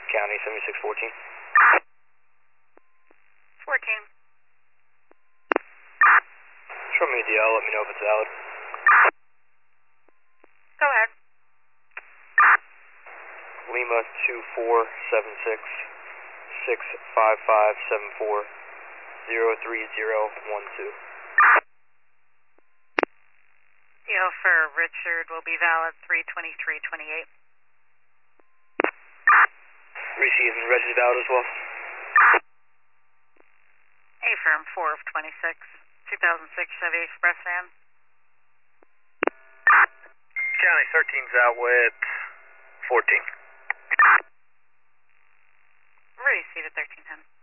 County 7614. 14. Show me a DL, let me know if it's valid. Go ahead. Lima 2476 65574 03012. DL for Richard will be valid 32328. Received and Reggie's valid as well. A-firm 4 of 26, 2006 Chevy Express van. County 13's out with 14. Receive at 1310.